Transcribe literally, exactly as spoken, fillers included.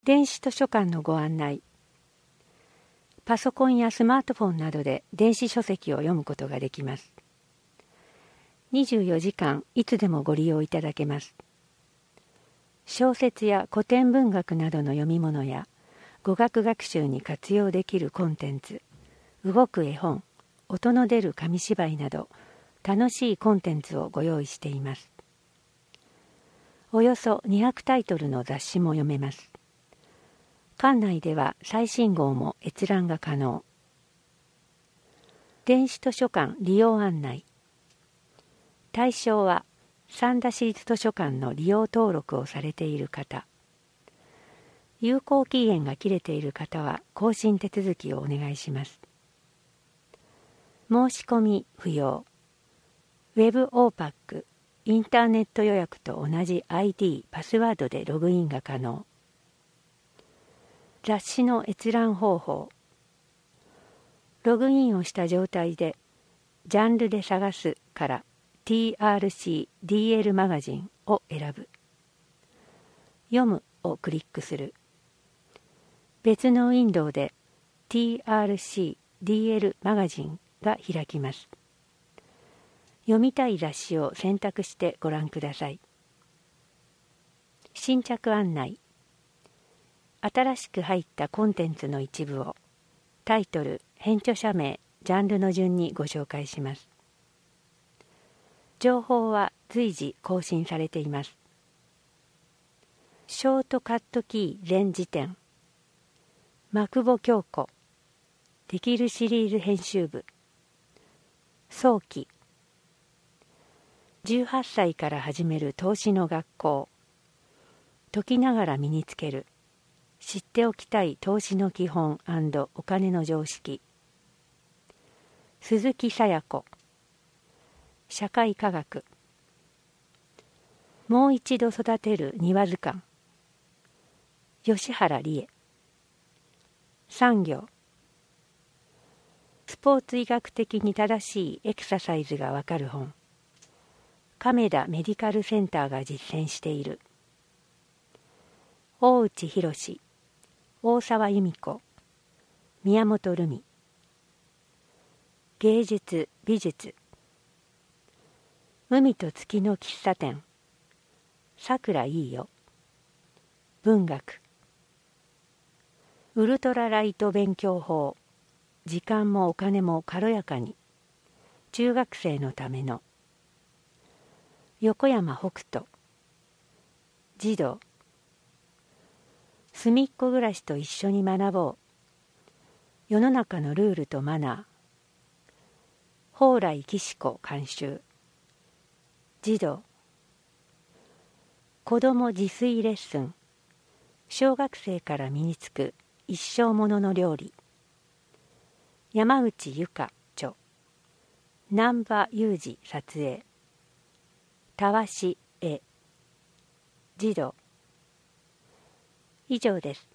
電子図書館のご案内。パソコンやスマートフォンなどで電子書籍を読むことができます。にじゅうよじかんいつでもご利用いただけます。小説や古典文学などの読み物や語学学習に活用できるコンテンツ、動く絵本、音の出る紙芝居など楽しいコンテンツをご用意しています。およそにひゃくタイトルの雑誌も読めます。館内では最新号も閲覧が可能。電子図書館利用案内。対象は三田市立図書館の利用登録をされている方。有効期限が切れている方は更新手続きをお願いします。申し込み不要。ウェブオーパック、インターネット予約と同じ アイディー、パスワードでログインが可能。雑誌の閲覧方法。ログインをした状態で、ジャンルで探すから ティーアールシーディーエル マガジンを選ぶ。読むをクリックする。別のウィンドウで ティーアールシーディーエル マガジンが開きます。読みたい雑誌を選択してご覧ください。新着案内。新しく入ったコンテンツの一部をタイトル、編著者名、ジャンルの順にご紹介します。情報は随時更新されています。ショートカットキー全辞典、マクボ京子、できるシリーズ編集部、早期、じゅうはっさいから始める投資の学校、解きながら身につける、知っておきたい投資の基本&お金の常識。鈴木さや子。社会科学。もう一度育てる庭図鑑。吉原理恵。産業。スポーツ医学的に正しいエクササイズがわかる本。亀田メディカルセンターが実践している。大内博史。大沢由美子、宮本留美。芸術・美術。海と月の喫茶店、さくらいいよ。文学。ウルトラライト勉強法、時間もお金も軽やかに。中学生のための。横山北斗。児童。すみっこ暮らしと一緒に学ぼう。世の中のルールとマナー。蓬莱岸子監修。児童。子ども自炊レッスン。小学生から身につく一生ものの料理。山内由佳著。難波裕二撮影。たわし絵。児童。以上です。